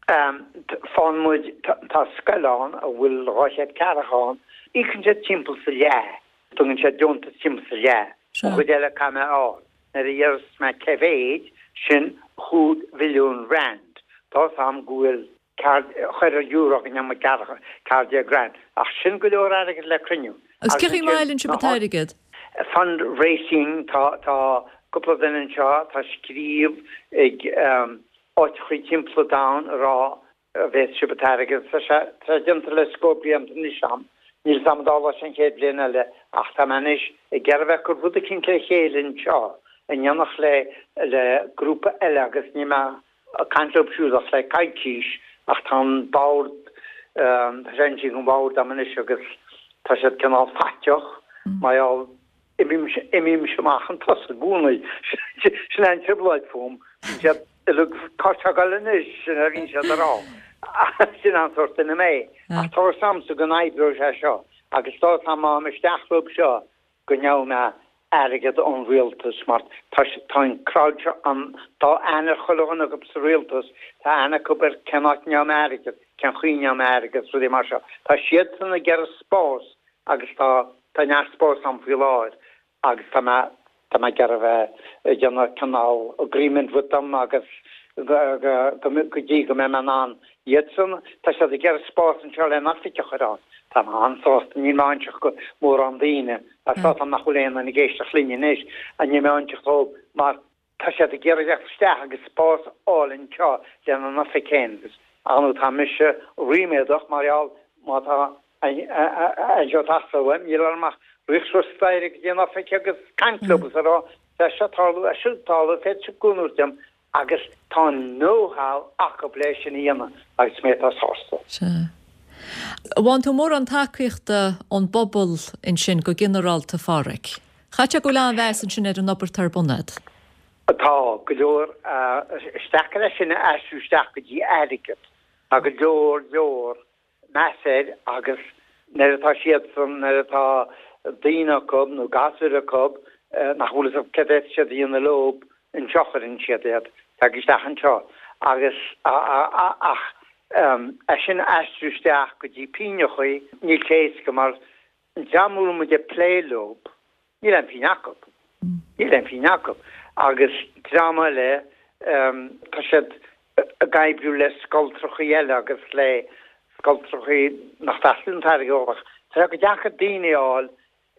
Speaker 2: Fáin muid tá scailán a bhfuil ráisiad carachán, íchann sé timppla sa lé, tugann sé dionta timppla sa lé. Chudéile cama á. Na dhéras me cevéid sin chud milliún rand. Tá am gúil chuir euro in am cardia grand. Ach sin go leor agad le cruniú.
Speaker 1: Agus cechi mailinn se betáirigad?
Speaker 2: Fundraising tá couple of den seo tá scríb ag áit chuí timpla da rá bheith sibatáige sa gentle scopiam ní sam. Níl samdála sin chéad bliana le ach tá manis I gghearbheith gur bhd cin le chéilinn seo in dionach le grúpa eile agus ní cantlopsúach le caiicíis ach tá báir renting an báir da manis agus tá sé cinál fatteoch maiall imim semach an tas búnaí sin ein triblaid fóm le cartagalnis sin a vín se ará. Sin an sort in mé a to samsa go naibú se seo agus tá má meisteachlób seo go neall me agad an rialtas mar táin crowdse an tá ana chohanna go sa rialtas tá ana gobar cenát neam agad cen chuoineam agad rudí mar seo tá siad sanna ger spás agus tá nearspás an fi láir agus tá me ger bheith dhéanna canál agreement with them agus go dí go me man an Jetson tá sé ger spás an seo le nachfiice chorá tá ansásta ní máintach go mór an daine a tá an nach choléana na géisteach líneis a ní meintach ó mar tá sé ger steach agus spás álinn seo le an nachficéngus anú tá mise riméadach marall má tá jo tasfuim íarmach richsústeirig dé nachfiice agus cantlobus ará sé setáú a siútála fé seúnútem agus tá know-how acha bléis sin íana agus smét a sásta.
Speaker 1: Bhain tú mór an takeíochta an bobbal in sin go generalta fáric. Chaite go lean bhesan sin ar an obair tar bunad?
Speaker 2: Tá go leor stacha lei sin asústeach go dtí airigad a go leor meséid agus netá siad san netá daoine cob nó gasúr a cob nachhulas a cadét siad íonna lob in seochar in siad tá gistechan seo agus ach sin asústeach go dtí píine chuí níl chéis go mar jamú mu de plélob níl an píneacob agus drama le tá siad a gaibbrú le sculptrochaí eile agus le sculptrochaí nach feúntar goach tá go decha daineáil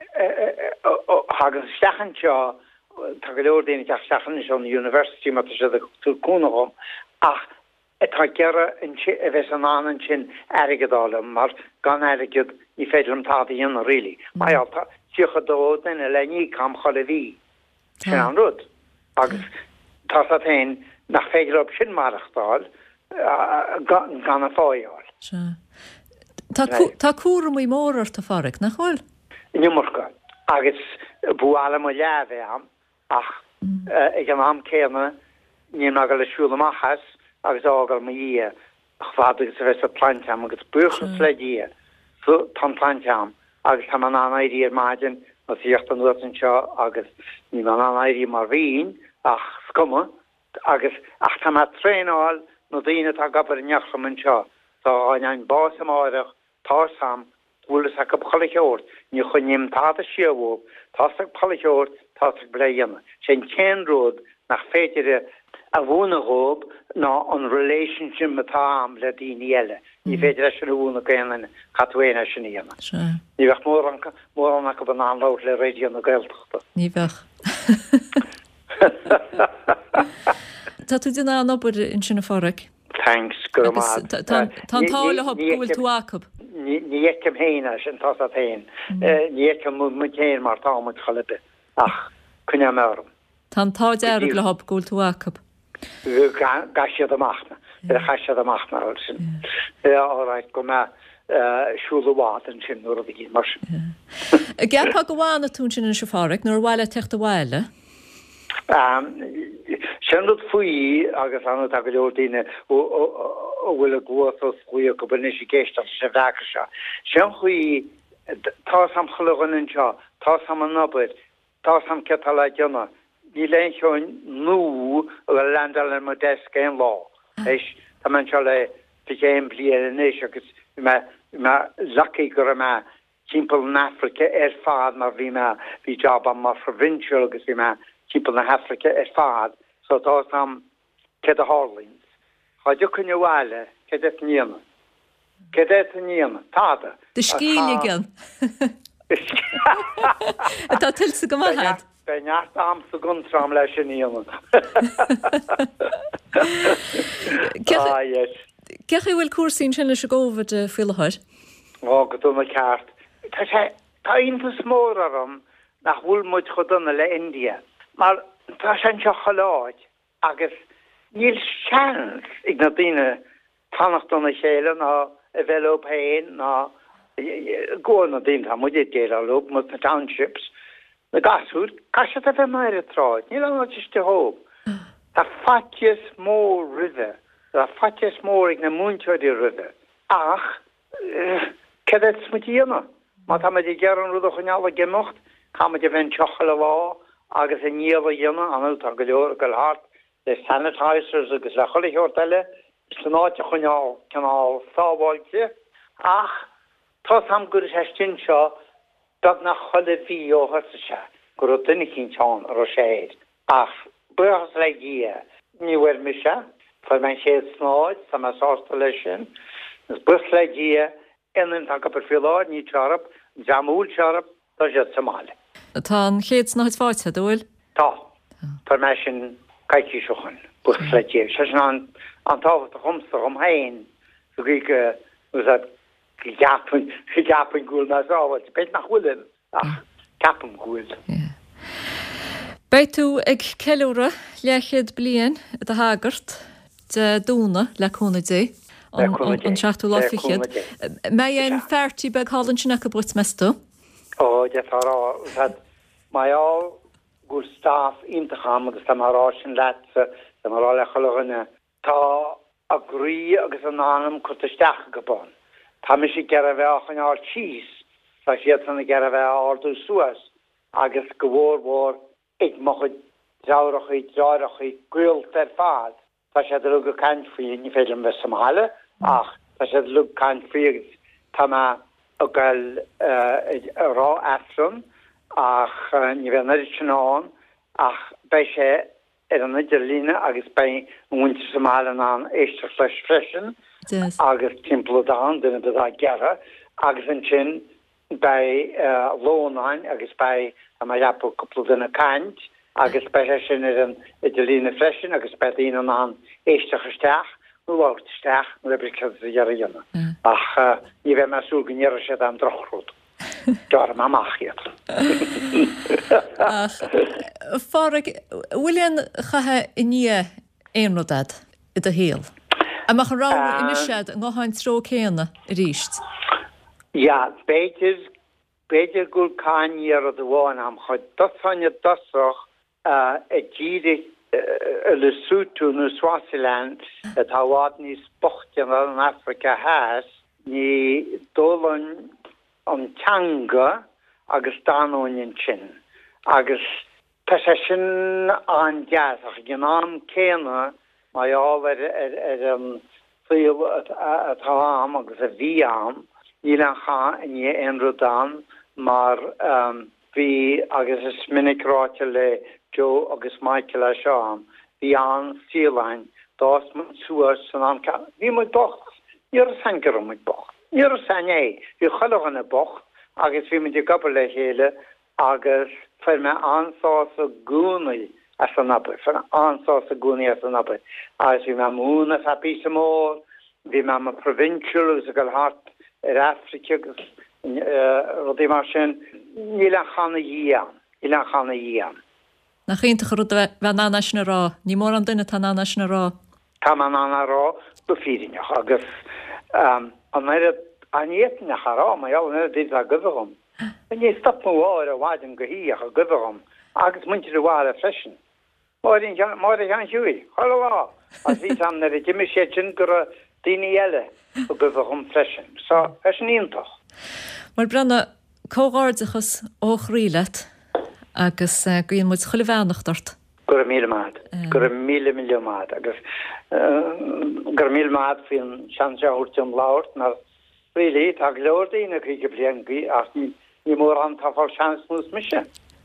Speaker 2: agus stechan seo tá go leor déine teachstechan is an University mar sé túúnachom ach tá gera a bheits an an sin aigedála mar gan aigad ní féidir an táda dhéanana rilí. Maialta sichadó den le ní cam chola bhí sin an rud agus tá a tain nach féidir op sin marachtáil gan a fááil.
Speaker 1: Tá cuara mí mór ar tá fáric nach chuil?
Speaker 2: Nummarcha agus bhuaala mo leabhé am ach ag an am céna ní na go lesúlamachchas agus ágal ma dhé chfád agus a bheits a plantam agus buchas le dhé so tan plantam agus tá an anairí ar maidin a síocht an nuan seo agus ní an anairí mar bhín ach scuma agus ach tá tréáil nó daine tá gabbar neachcham an seo tá an bás am áireach tá sam bhlas a go choleóir ní chunim táta siomhób tása choleóir tása bléana sé cén ród nach féidir a bhúnaób ná an relationship matám le daoine eile ní féidir sin bhúna gaanan chatúéine sin íana. Ní bheith mór an go ban anlát le réidir na gailteachta.
Speaker 1: Ní bheith. Tá tú duna an obair in sinna fáric?
Speaker 2: Thanks go
Speaker 1: Tá tála hab bhfuil tú acab.
Speaker 2: Ní éicem héine sin tá a tain. Ní éicem mu chéin mar támid chalabe ach cunne mém.
Speaker 1: Tá tá dearh le hab gúil tú acab.
Speaker 2: Gaisiad amachna chaisiad amachna sin áráid go me siúlahád an sin nuair a bhí mar sin.
Speaker 1: Geapá go bháinna tún sin in se fáric nuair bhile techt a bhile?
Speaker 2: Sin rud faoí agus an go leor daine bhfuil a gcuas chuí go buní sé géisteach sé bhheacha seo. Sin chuí tá sam chulagan an seo, tá sam an nabid, tá sam cetal le deanna. Ní leon seoin nó a bhfuil landal an modest céim lá. Éis tá man seo le céim bliana inis agus me lucky gur me timppel in Africa fad mar bhí job an mar provincial agus bhí me timppel na Africa fad, so tá sam ce a Harlins. Cháidir chunne bhile ce níana. Ce níana táda.
Speaker 1: De scíligan. Tá tilsa go maithad.
Speaker 2: Neart am sa gunrám leis sin íana. Yes.
Speaker 1: Ceach bhfuil cuasaín sin leis ggóbhar de fiileáid?
Speaker 2: Go dú na ceart. Tá intas mór arm nach bhfuil muid chudonna le India. Mar tá sé seo choláid agus níl seans ag na daine tannachtúna chéile ná a bheith héin ná ggóil na daine tá muidir géad a lób mu na townships na gasúd caiise a bheith mar a tráid. Níl aniste hóp. Tá faitias mór rithe. Tá faitias mór ag na múnteoid i rithe. Ach, cead smutíana. Má tá me gearan rúd a chuneála gimocht, cá me de bhain teochal lá agus a níomh dhéana anú tá go leor go hart le sanitizers agus le choirteile eile san áte chuneáil canál sábháilte. Ach, tá sam gur heistin seo dag na choile bhí ó thusa gur duine cinn teán ar séad. Ach, buchas le dhé níhfuir mi se, fa man séad snáid sa me sásta lei sin, gus buch le dhé inan tá go fiáid ní tearab, jamúil tearab tá sé Somália.
Speaker 1: Tá chéad snáid fáite dúil?
Speaker 2: Tá. Tá me sin caiici seochan buch le dhé. Se an táhat a chumsa hain so gí gapan gúil na sáhail, beit nach bhfuilin ach capam gúil.
Speaker 1: Beit tú ag ceúra leichéad blian a hagart de dúna le cúna dé an seachtú lá fichiad. Mé an fertí beg hálann sin go buit meú?
Speaker 2: Ó, de rá mai á gur staff intacham agus tá marrá sin letse tá marrá le chológanne tá a grí agus an anam chuteteach go bon. Tá me sé gar a bheith an á tíos tá siad sanna gar a bheith áú suas agus go bhór ag mo deáirechaí gúilt ar fád. Tá sé lu go cant faoí ní féidir an bheith Somália ach tá sé lu cant faoí tá a gail rá asrum ach ní bheith neidir sinán ach bei sé ar an idir lína agus bei múntir Somália an éisteach leis freisin agus timpplaán duna a gera agus an sin bei lónáin agus bei a mai leapú cúpla duna caint agus bei sin ar an idir lína freisin agus bei dtíana an éisteach isteach nuáirteach nu lebricha a dhearana. Ach ní bheith me súl gníar sé an drochrúd. Dar am amachchiad.
Speaker 1: Fárig, bhfuilíon chathe i ní éonradad i do héal? Amach rá inisiad an gáhain tró céanna i ríist?
Speaker 2: Ja, beter gul kan hier de woon am chod dat van je dasach gierig Lesotho nu Swaziland het hawad ni spochtje in Afrika has ni dolan an Tanga agus danoin chin agus possession an jazz genam kena my all feel at ham agus a viam Nílan cha in je enrodan, maar vi agus is minnicráte le Joe agus Michael a Sean, vi an Sealine, das moet suas san an ka. Vi moet bocht, hier sanker moet bocht. Hier san vi chalach an a bocht, agus vi moet je kappele hele, agus fer me ansás a gúni as an appe, fer ansás a gúni as an appe. As vi me moon as a piece more, vi me ma provincial as a gal hart, Afrika rodí mar sin nílan chana dían.
Speaker 1: Nach chénta rud bheith anna sin rá, ní mór an duine tá anna sin rá.
Speaker 2: Tá an anna rá do fírineach agus an aníetnach rá, mai all na dí a gofagum. Ní stop mór a bhhaidin go híach a gofagum, agus muintir a bhá a freisin. Mór an siúi, choá, as ví am na a Jimmy Shetchin gur Dini eile o gofagum freisin. So, es níntach.
Speaker 1: Mar brenna cógáirdachas óchrílet agus gwy'n mwyd chulifánachtartt.
Speaker 2: Gur míle maad, agus gur míle maad fi'n seansja hwrtiwn laurt, maar really, tá glór dína cíige bliangi, ach ní mór an tafal seans mús misje.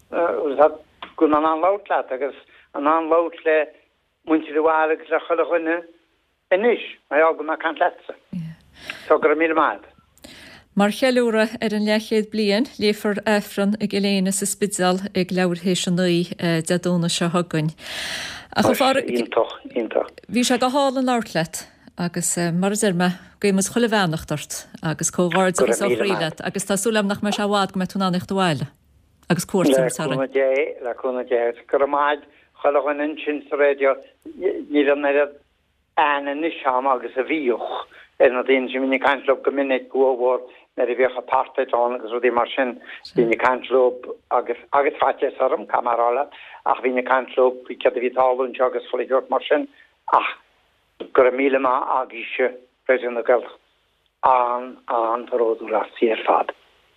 Speaker 2: Gun an laut laat, agus an laut le muintir waar agus a chulachunne enis, maar ja, gun ma kan letse. So gur míle maad.
Speaker 1: Mar cheúra an lechéad blian léfar éfran ag léana sa spidal ag leabharhééis an nuí deadúna se thugann. Bhí se go hálan láirlet agus mar me gomas chola bhenachtartt agus cóháir aríile agus tásúlam nach me se bhád go me túnánicht bhile agus cuairta
Speaker 2: leúna dé go máid chola an sin sa réidir ní an ana ní seam agus a bhíoch na dtíon sin minic cantlób go minic gohhar na a bhíocha partaán agus rudí mar sin bhíine cantlób agus faite orm camarála ach bhíine cantlób hí ce a bhí tálann agus foiigeút mar sin ach gur míle agise presin gail an paróú rasí fad.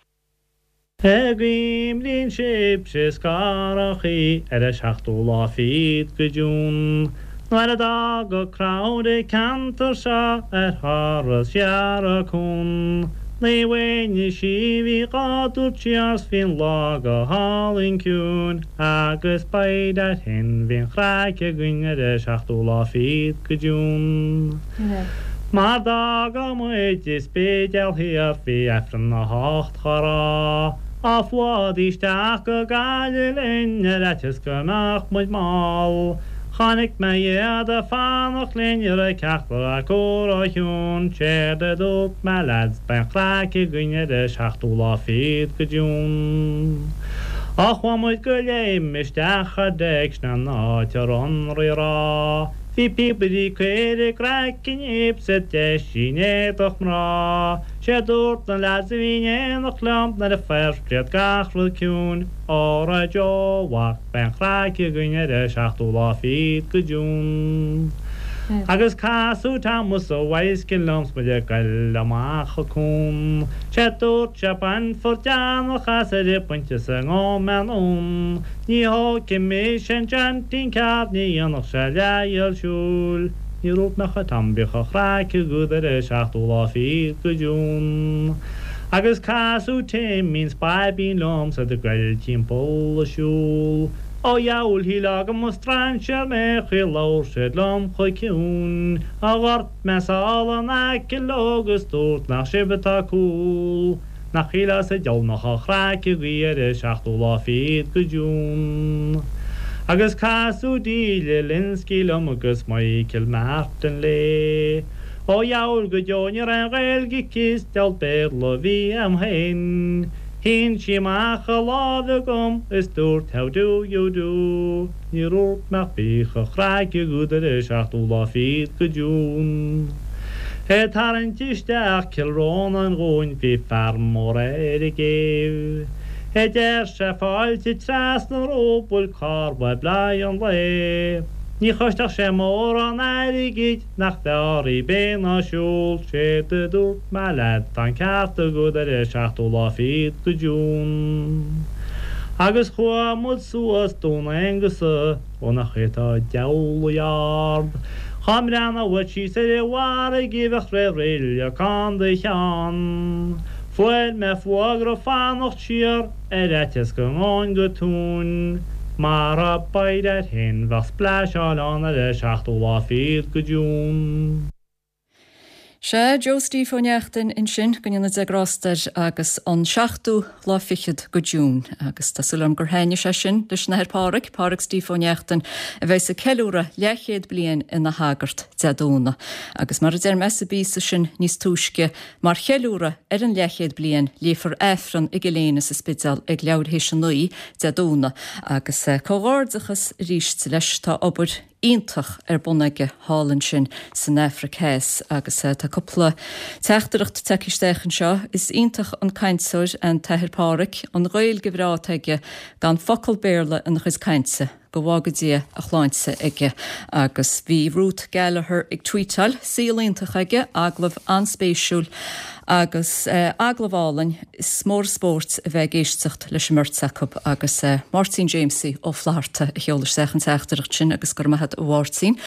Speaker 3: Egrim lín sib sé scarachí a seachtú láfid go dún. Nuair a dag go crowd cantar se Harras jaracún. Léhhaine si bhí gadú tíars fin lá go hálinn ciún agus baid hin bhín chráice gine de seachtú láfid go dún. Mar dag go muid is béideal hiar bhí efran na hácht chará. A flád isteach go gaiile linne leis gomach muid máll. Chanig me iad a fánach linnear a ceachtar a cór a hiún séirde dút me leds ben chráice gine de seachtú láfid go dún. A chuamuid go léim isteach a deich na nátear an rá. Bhí pibadí cuir cracin ib sa deisinéadach mrá. sé dúirt na leas a bhíine nach lamp na a ferspriad gachfuil ciún á a deohhaach ben chráice gine de seachtú láfid go dún. Agus casú tamus ó bhaid cin lums mu de gail amach chun. sé dúirt se ban forteanach as a ripointe sa gámenún. Ní háci mé sin jantín ceartní anach se leil siúil. Ní rút nach a tambicha chráice gúda de seachtú láfid go dún. Agus casú téim mín spáibín lums a de gail timppó a siúil. Ó jaúil hí le mo strainsear me chu láir sé lom chu ciún. A ghart me sála na cilógus dúirt nach sibetá cúil. Nach chiile sa deolnach a chráice ghuiar seachtú láfid go dún. Agus casú díle linscí lom agus Michael Martin le. Ó jaúil go deoinir an ghailge kis deal béla bhí am hain. Hín si maach a láda gom is dúirt headú dú. Ní rút meach bícha chráice gúda de seachtú láfid go dún. He tarantisteach cilrón an gúin bhí fermór éidir géh. He déir se fáilte tras na róbúil carba blai an le. Ní choisteach sé mór an airigid nach darí ben a siúil sé de dúirt me led an cearta gúda de seachtú láfid go dún. Agus chuamúd suas dúna angusa ó nach chétá deolaard. Chamreanna bhuiid sí sé de bhhar a gibheach réile can de chean. Fuil me fuagra fánacht siar réites go ngáin go tún. Mar a baid hin bheith spláisáilánna de seachtú láfid go dún.
Speaker 1: Se Joe Steve O'Neachtain in sin gonne agrástar agus an seachtú láfichiid go dún agus tásúlam gur haine se sin leis na Páric Steve O'Neachtain a bheith sa ceúra lechéad blian in na hagart deadúna. Agus mar me a bí sin níos túisce mar cheúra an lechéad blian léfar éfran ag léana sa spidal ag leabharhééis an nuí deadúna agus cóháirdachas ríist leis tá obair ítach bunneige hálann sin san Africés agus tá coppla teachtareacht teicisteachan seo is ítach an cainteir an Táthar Páric an Ghaeilge bhráteige gan focail béarla an chus cainte go bhágadí a chláinte ige agus bhí Ruth Gallagher ag tweetal sílíntach aige aglah anspéisiúil agus aglahálainn is mór sport a bheith géisteacht leis murtsacup agus Martin Jamesy ó Flaharta a cheolar sechan teachtareacht sin agus gur maithad ó bhhairtín.